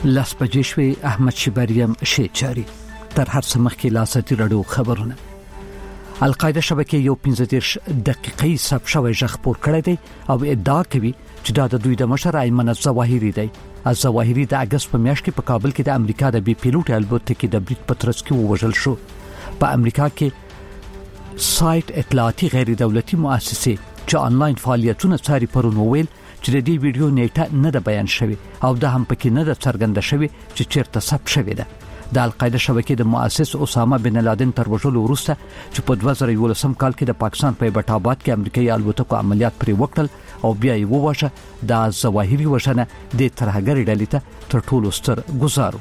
لاس بجې شوې احمد شبریم شیچاري تر هر څه مخکې لاستی رادیو خبرونه. القاعده شبکې یو 15 دقیقې ثبت شوی ژغ پور کړی دی او ادعا کوي چې دا د دوی د مشر ایمن الظواهری دی. الظواهری د اگست په میاشت کې په کابل کې د امریکا د بي پیلوټ الوتکې د برید په ترڅ کې ووژل شو. په امریکا کې سایت اطلاعاتي غیر دولتي مؤسسه چې آنلاین فعالیتونه څاري پرون ویل چې د دې ویډیو نیټه نه ده بیان شوی او دا هم پکې نه ده څرګنده شوی چې چیرته ثبت شوی ده. د القاعده شبکې د مؤسس اسامه بن لادن تر وژلو وروسته چې په 2011 کال کې د پاکستان په ایبټ آباد کې امریکایي الوتکو عملیات پرې وکړل او بیا یې وواژه د ظواهری وژنه د ترهګرۍ ډلې ته تر ټولو ستر ګزارو.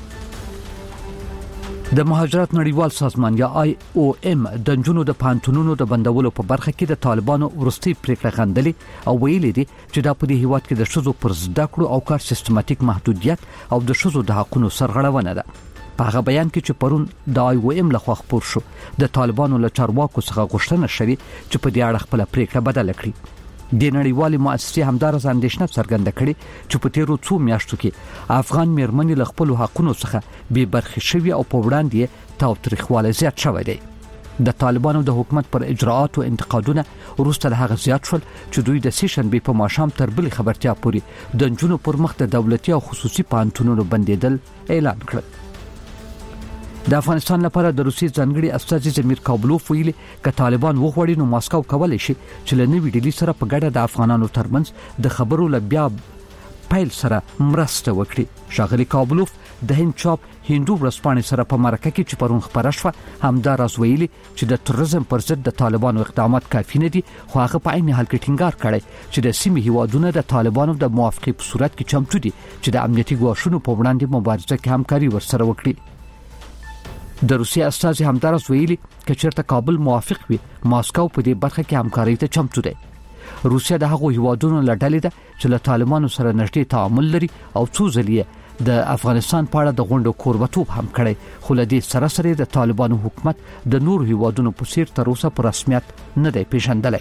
د مهاجرت نړیوال سازمان یا IOM د جنونو د پانتونونو د بندولو په برخه کې د طالبانو ورستي پریکړه غندلې او ویلي دي چې دا په دې هیواد کې د شذو پر زده کړو او کار سیستماتیک محدودیت او د شذو د حقوقو سرغړونه ده. په هغه بیان کې چې پرون د IOM لخوا خپور شو د طالبانو له چارواکو څخه غوښتنه شوې چې په دې اړه خپل پریکړه بدل کړي. د نړیوالې مؤسسې همدارس اندېښنه څرګنده کړې چې په تیرو څو میاشتو کې افغان میرمنې له خپل حقوقو څخه بې برخې شوي او په وړاندې تاوتریخوالی زیات شوی دی. د طالبانو د حکومت پر اجراءاتو انتقادونه وروسته له هغه زیات شول چې دوی د سیشنبې په ماښام تر بلې خبرتیا پورې د جنونو پر مخ د دولتي او خصوصي پانتونونو بندیدل اعلان کړل. د افغانستان لپاره د روسي ځانګړي استازي زمیر کابلوف ویلي ک طالبان وغوړي نو ماسکو کولای شي چې له نوې ډیلی سره په ګډه د افغانانو ترمنځ د خبرو لبیا پیل سره مرسته وکړي. شاغلي کابلوف د هند چاپ هندو ورځپاڼې سره په مرکه کې چې پرون خبره شوه همدا راز ویلي چې د تروریزم پر ضد د طالبانو اقدامات کافي نه دي خو هغه په عین حال کې ټینګار کړی چې د سیمې هیوادونو د طالبانو د موافقې په صورت کې چمتو دي چې د امنیتي ګواښونو په وړاندې مبارزه کې همکاري ورسره وکړي. د روسي استازي همدارس ویلي چې چیرته کابل موافق وي ماسکو په دې برخه کې همکاري ته چمتو دی. روسیا د هغو هیوادونو لړل ده چې له طالبانو سره نږدې تعامل لري او څو ځلې د افغانستان په اړه د غونډو کوربتوب هم کړی خو له دې سره د طالبانو حکومت د نور هیوادونو په څیر تر اوسه په رسمیت نه دی پیژندلی.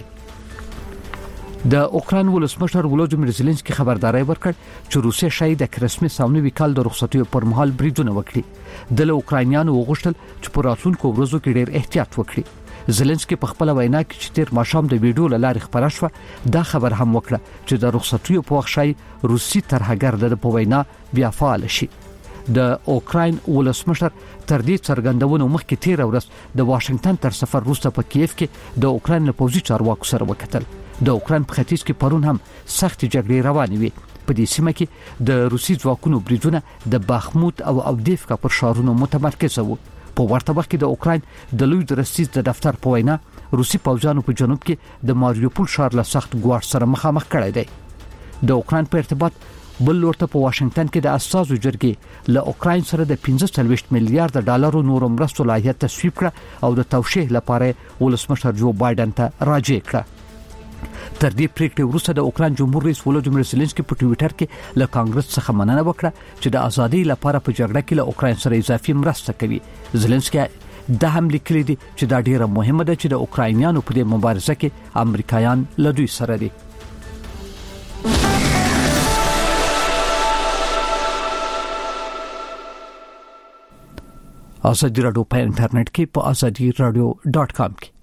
د اوکراین ولسمشر ولودیمیر زيلنسکي خبرداري ورکړ چې روسیا شاید د کرسمس او نوي کال د رخصتیو پر مهال بریدونه وکړي. د اوکراینیانو وغوښتل چې په راتلونکو ورځو کې ډېر احتیاط وکړي. زيلنسکي په خپل وینا کې چې تیر ماښام د ویډیو لاره خبره شوه دا خبر هم وکړه چې د رخصتیو په وخت شاید روسي ترهګر د په وینا بیا فعال شي. د اوکراین ولسمشر تر دې څرګندونو مخکې تیر ورځ د واشنگټن تر سفر وروسته په کیف کې د اوکراین له پوځي چارواکو سره وکتل. د اوکراین په ختیځ کې پرون هم سخت جګړې روانې وي. په دې سیمه کې د روسي ځواکونو بریدونه د باخموت او اودیفکا پر ښارونو متمرکز وو. په ورته وخت کې د اوکراین د لوی درستیز د دفتر په وینا روسي پوځیانو په جنوب کې د ماریوپول ښار له سخت ګواښ سره مخامخ کړی دی. د اوکراین په ارتباط بل ورته په واشنگټن کې د اساسو جرګې له اوکراین سره د 15 میلیارډ ډالرو نور مرستو لایحه تصویب کړه او د توشیح لپاره ولسمشر جو بایدن ته راجع کړه. تر دې پریکړې وروسته د اوکراین جمهور رئیس ولودیمیر زيلنسکي په ټوئیټر کې له کانګرس څخه مننه وکړه چې د ازادۍ لپاره په جګړه کې له اوکراین سره اضافي مرسته کوي. زيلنسکي د هم لیکلي دي چې دا ډیره مهمه ده چې د اوکراینیانو په دې مبارزه کې امریکایان له دوی سره دي. ازادي رادیو په انټرنیټ کې په azadiradio.com کې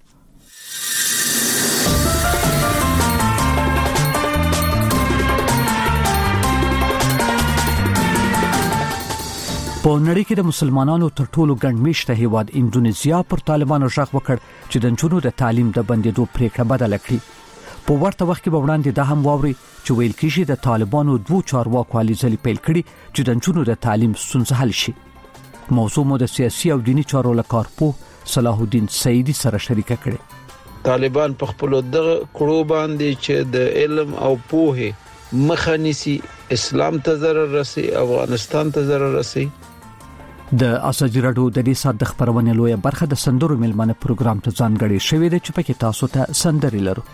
په نړۍ کې د مسلمانانو تر ټولو ګڼمېشته هیواد انډونیزیا پر طالبانو ژغ وکړ چې د جنونو د تعلیم د بندیدو پریکړه بدل کړي. په ورته وخت کې به وړاندې دا هم واوري چې ویل کېږي د طالبانو دوه چارواکو هلې ځلې پیل کړي چې د جنونو د تعلیم ستونزه حل شي. موضوع مو د سیاسي او دینی چارو له کارپوه صلاح الدین سعیدی سره شریکه کړي. طالبان په خپل دغه کړو باندې چې د علم او پوهه مخه نیسي اسلام ته ضرر رسي افغانستان ته ضرر رسي. د ازادي رادیو د دې سات د خبرونه لویه برخه د سندرو ملمنه پروګرام ته ځانګړې شوې ده چې پکې تاسو ته سندري لرو.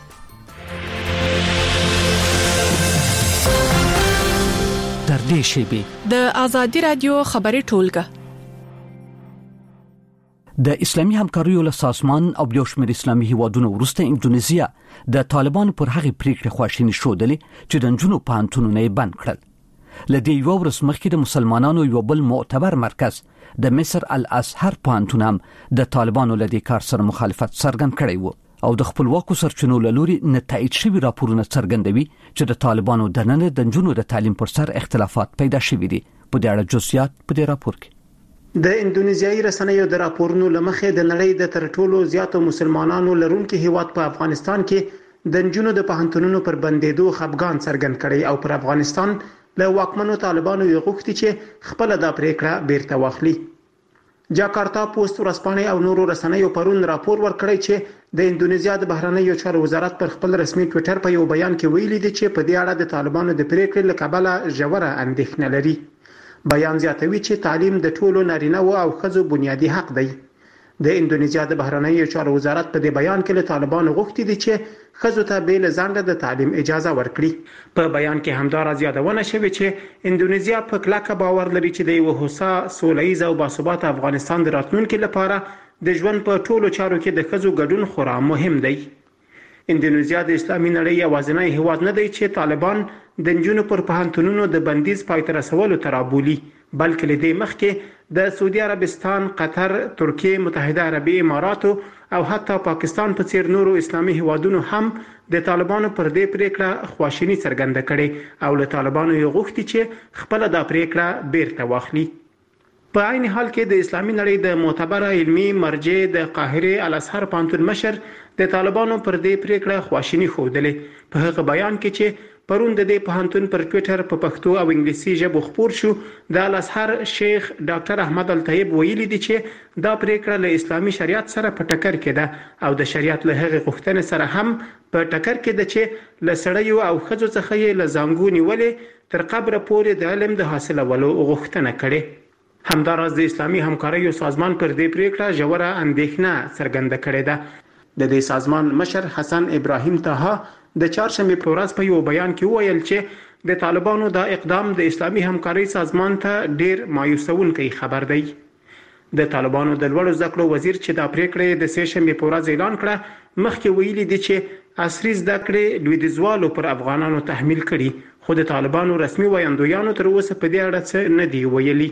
تر دې شی د ازادي رادیو خبري ټولګه د اسلامي همکاریو له سازمان او یو شمېر اسلامي هیوادونو وروسته انډونیزیا د طالبانو پر هغه پریکړه خواشینی شودلې چې د جنونو پانتونونه بند کړل. لدې یو ورځ مخکې د مسلمانانو یو بل معتبر مرکز د مصر الازهر پوهنتون هم د طالبانو لدې کار سره مخالفت څرګند کړی و او د خپلواکو سرچینو له لوري نتایج شوي راپورونه څرګندوي چې د طالبانو دننه د نجونو د تعلیم پر سر اختلافات پیدا شوي دي. په دې اړه جزئیات په دې راپور کې د اندونیزیایي رسنیو د راپورونو لمخې د نړۍ د تر ټولو زیاتو مسلمانانو لرونکي هیواد په افغانستان کې د نجونو د پوهنتونونو پر بندېدو خفګان څرګند کړي او پر افغانستان له واکمنو طالبانو یې غوښتي چې خپل د پریکړه بیرته واخلي. جاکارتا پوسټ ورځپاڼې او نورو رسنیو پرون راپور ورکړی چې د اندونیزیا د بهرنیو چارو وزارت پر خپل رسمي ټوئیټر په یو بیان کې ویلي دي چې په دې اړه د طالبانو د پریکړې له کبله ژوره اندېښنه لري. بیان زیاتوي چې تعلیم د ټولو نارینه او ښځو بنیادي حق دی. د اندونیزیا د بهرنیو چارو وزارت په دې بیان کې له طالبانو غوښتي دي چې ښځو ته بې له ځنډه د تعلیم اجازه ورکړي. په بیان کې همداراز یادونه شوې چې اندونیزیا په کلکه باور لري چې د یو هوسا سولیز او باثباته افغانستان د راتلونکي لپاره د ژوند په ټولو چارو کې د ښځو ګډون خورا مهم دی. اندونیزیا د اسلامي نړۍ یوازینی هیواد نه دی چې طالبان د نجونو پر پوهنتونونو د بندیز پای ته رسولو ته رابولي، بلکې له دې مخکې د سعودي عربستان، قطر، ترکیه، متحده عربي اماراتو او حتی پاکستان په څیر نورو اسلامي هیوادونو هم د طالبانو پر دې پریکړه خواشینی څرګنده کړي او له طالبانو یې غوښتي چې خپل د پریکړه بیرته واخلي. په عین حال کې د اسلامي نړۍ د معتبره علمي مرجع د قاهره الازهر پوهنتون مشر د طالبانو پر دې پریکړه خواشینی ښودلې. په هغه بیان کې چې پرون د دې پوهنتون پر ټوئیټر په پښتو او انګلیسي ژبه خپور شو، د الازهر شیخ ډاکټر احمد الطیب ویلي دي چې دا پریکړه له اسلامي شریعت سره په ټکر کې ده او د شریعت له هغې غوښتنې سره هم په ټکر کې ده چې له سړیو او ښځو څخه یې له زانګو نیولې تر قبره پورې د علم د حاصلولو غوښتنه کړې. همداراز د اسلامي همکاریو سازمان پر دې پریکړه ژوره اندېښنه څرګنده کړې ده. د دې سازمان مشر حسن ابراهیم طه د چهارشنبه په ورځ په یو بیان کې وویل چې د طالبانو دا اقدام د اسلامي همکاري سازمان ته ډیر مایوسونکی خبر دی. د طالبانو د لوړو زده کړو وزیر چې دا پریکړه د سه شنبه په ورځ اعلان کړه، مخکې ویلي دي چې عصري زده کړې لویدیځوالو پر افغانانو تحمیل کړي، خو د طالبانو رسمي ویاندویانو تر اوسه په دې اړه څه نه دی ویلي.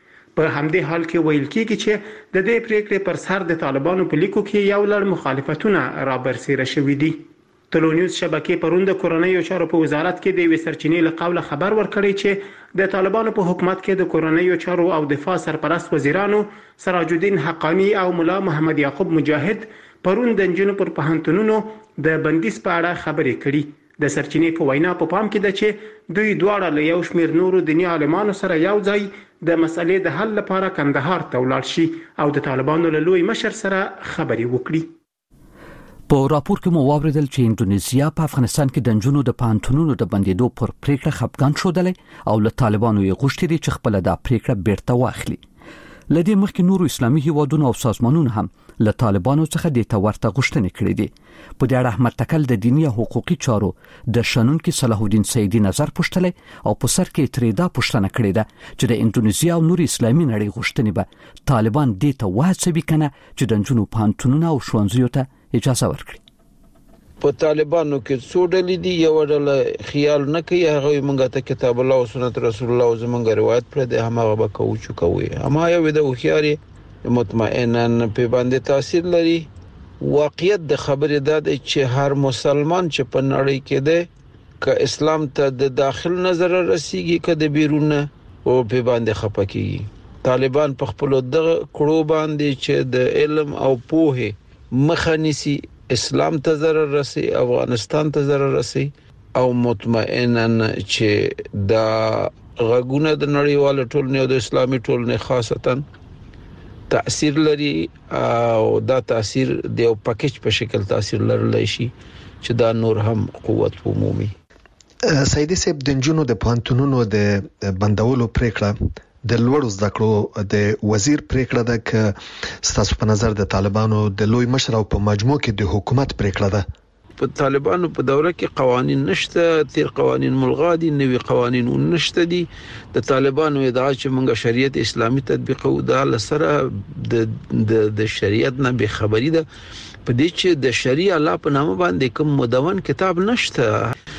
په همدې حال کې ویل کېږي چې د دې پریکړې پر سر د طالبانو په لیکو کې یو لړ مخالفتونه رابرسېره شوي دي. تلونیوز شبکې پرون د کورنیو چارو په وزارت کې د یوې سرچینې له قوله خبر ورکړی چې د طالبانو په حکومت کې د کورنیو چارو او دفاع سرپرست وزیرانو سراج الدین حقانی او مولا محمد یعقوب مجاهد پرون د نجونو پر پوهنتونونو د بندیز په اړه خبرې کړي. د سرچینې په وینا په پام کې ده چې دوی دواړه له یو شمېر نورو دیني عالمانو سره یو ځای د مسلې د حل لپاره کندهار ته ولاړ شي او د طالبانو له لوی مشر سره خبرې وکړي. په راپور کې مو واوریدل چې اندونیزیا په افغانستان کې د نجونو د پوهنتونونو د بندېدو پر پریکړه خفګان ښودلی او له طالبانو یې غوښتي دي چې خپل د پریکړه بیرته واخلي. لدې مخکې نورو اسلامي هیوادونو او سازمانونو هم له طالبانو څخه د تورته غوښتنې کړې دي. په دې اړه احمد تکل د دینی او حقوقي چارو د شنونکو صلاح الدین سیدی نظر پوښتلی او په سر کې ترې دا پوښتنه کړې ده چې د اندونیزیا او نورو اسلامي نړۍ غوښتنې به طالبان دې ته وهڅوي کنه چې د نجونو پوهنتونونو او ښوونځیو ته اجازه ورکړي. په طالبانو کې څو ډلې دي، یو ډله خیال نه کوي، هغه موږ ته کتاب الله او سنت رسول الله زمونږ روایت پر دې همغه به کوي اما یو د خوخياري مطمئنن په باندې تاثیر لري. واقعیت د خبرې ده چې هر مسلمان چې په نړۍ کې ده ک اسلام ته د داخل نظر رسیږي ک د بیرون او په باندې خپکیږي. طالبان په خپل دغه کړو باندې چې د علم او پوهه مخنیسي اسلام ته ضرر رسي، افغانستان ته ضرر رسي او مطمئنن چې دا غږونه د نړیوال ټولنې او د اسلامي ټولنې خاصتا تاثیر لري او دا تاثیر د یو پکیج په شکل تاثیر لرلی شي چې دا نور هم قوت عمومي. سیدی صاحب، د نجونو د پوهنتونونو د بندولو پریکړه د لوړو زده کړو د وزیر پریکړه ده که ستاسو په نظر د طالبانو د لوی مشر او په مجموع کې د حکومت پریکړه ده؟ په طالبانو په دوره کې قوانين نشته، تیر قوانين ملغا دي، نوي قوانين نشته دي. د طالبانو ادعا چې موږ شریعت اسلامي تطبیقو دا لسره د شریعت نه به خبري ده په دې چې د شریعه الله په نامه باندې کوم مدون کتاب نشته.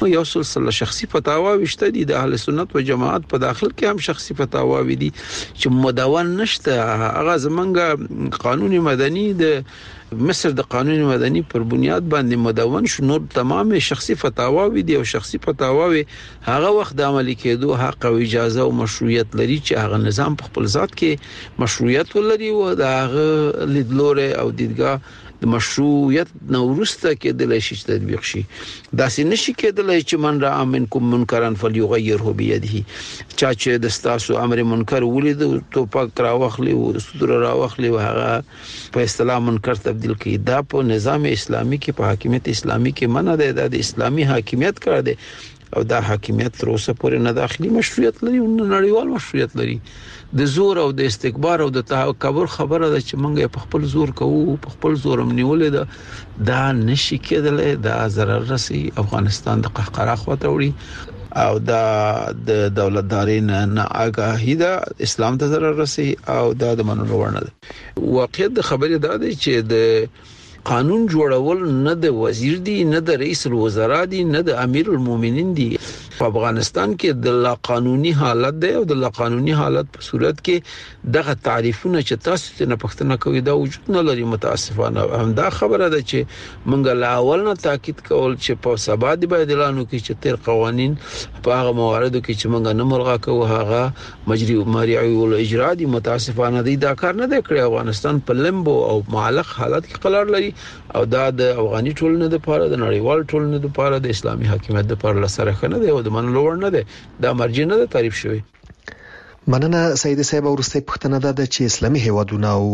یو سلسله شخصي فتاوا وشته دي د اهل سنت و جماعت په داخل کې هم شخصي فتاوا دي چې مدون نشته. هغه زمونږ قانون مدني د مصر د قانون مدني پر بنیاد باندې مدون شو. نور تمام شخصي فتاوا دي او شخصي فتاوا هغه وخت د عملي کېدو حق او اجازه او مشروعیت لري چې هغه نظام په خپل ذات کې مشروعیت ولري او د هغه لیدلوره او دیدګاه د مشروعیت نورسته کېدل شي چې تطبیق شي. دا سې نشي کېدل چې من را منکم منکرن فلیغیره بيده. چا چې د ستاسو امر منکر ولید تو پاک را واخلي او صدور را واخلي او هغه په اصطلاح منکر تبدیل کړي. دا په نظام اسلامي کې په حاکمیت اسلامي کې منع ده. د اسلامي حاکمیت کړه ده او دا حاکمیت تر اوسه پورې نه داخلي مشروعیت لري او نړیوال مشروعیت لري. د زور او د استکبار او د تکبر خبره ده چې مونږ په خپل زور کوو، په خپل زور منولې ده. دا نشي کېدلای. دا ضرر رسي افغانستان د قهقرا خواته وړي او دا د دولتدارین نه آگاهی ده اسلام ته ضرر رسي او دا د منلو وړ نه ده. واقعیت د خبره ده چې د قانون جوړول نه د وزیر دی، نه د رئیس الوزرا دی، نه د امیر المؤمنین دی. په افغانستان کې د لا قانوني حالت دی او د لا قانوني حالت په صورت کې دغه تعریفونه چې تاسو ته نه پښتنه کوي دا وجود نه لري. متاسفانه هم دا خبره ده چې مونږ لا اول نه تاکید کول چې په سبا دی باید اعلان وکړي چې تیر قوانين په هغه مواردو کې چې مونږ نه ملغا کوو هغه مجري مرعي او اجرا دي. متاسفانه دی دا کار نه دی کړی. افغانستان په لمبو او معلق حالت کې قرار لري او دا د افغاني ټولنې لپاره د نړیوال ټولنې لپاره د اسلامي حاکمیت لپاره لسره خنه دی او د منلو وړ نه دی. دا مرجع نه ده تعریف شوی. مننه سید صاحب. ورسته پښتنه ده چې اسلامي هیوادونه او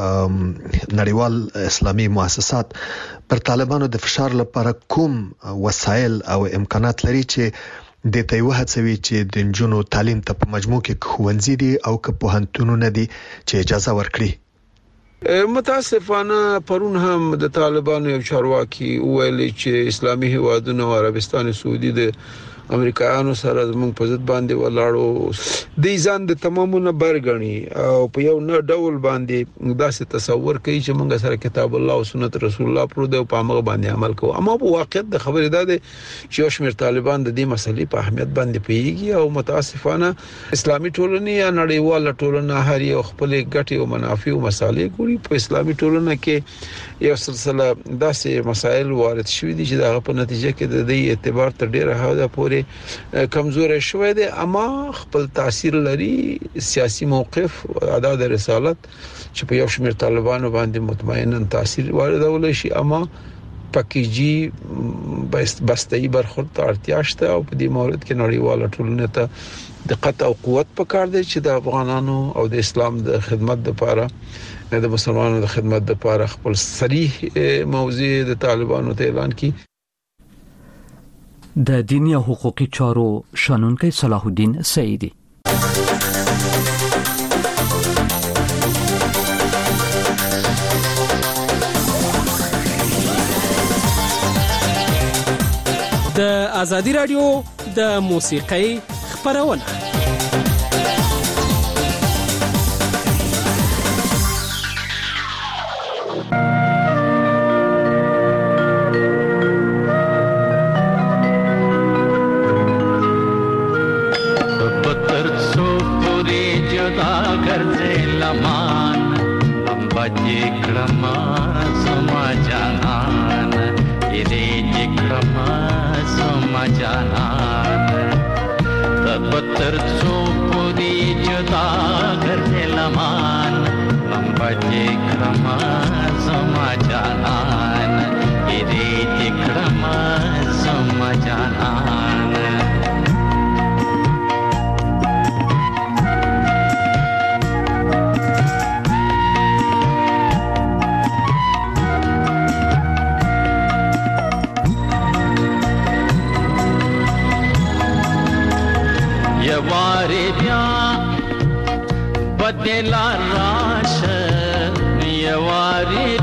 نړیوال اسلامي مؤسسات پر طالبانو د فشار لپاره کوم وسایل او امکانات لري چې د تیوه هڅوي چې د جنونو تعلیم ته په مجموع کې خوندزي دي او که په هنتونونه دي چې اجازه ورکړي. متاسفانه پرون هم د طالبانو یو چارواکي ویل چې اسلامي هیوادونو او عربستان سعودي د امریکایانو سره زموږ په ضد باندې ولاړو. د ځان د تمامونه برګنی او په یو نه ډول باندې داسې تصور کوي چې موږ سره کتاب الله او سنت رسول الله پر د په هغه باندې عمل کوو. اما په واقعیت د خبره ده چې یو شمېر طالبان د دې مسلې په اهمیت باندې پیږي او متاسفانه اسلامي ټولنه یا نړیواله ټولنه هر یو خپل ګټي او منافع او مصالح ګوري. په اسلامي ټولنه کې یو سلسله داسې مسایل وارد شوي دي چې دغه په نتیجه کې د دې اعتبار تر ډیره حده پورې کمزور شوی دی. اما خپل تاثیر لري. سیاسي موقف ادا د رسالت چې په یو شمېر طالبانو باندې مطمئنا تاثیر واردول شي اما پکیجی بسته‌ای برخورد ته اړتیا شته او په دې مورد کې نړیواله ټولنه ته دقت او قوت پکار دی چې د افغانانو او د اسلام د خدمت لپاره د مسلمانانو د خدمت لپاره خپل صریح موضوع د طالبانو ته اعلان کړي. د دینی او حقوقي چارو شانونکی صلاح الدین سعیدی. د ازادي رادیو د موسیقۍ خبرونه بدلا راش یواری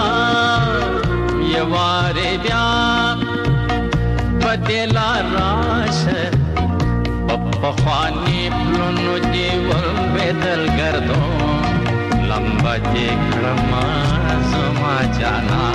بیا بدلا راش بخوانی پلونو دیول بدل گردو لمبا جی کرما زما جانا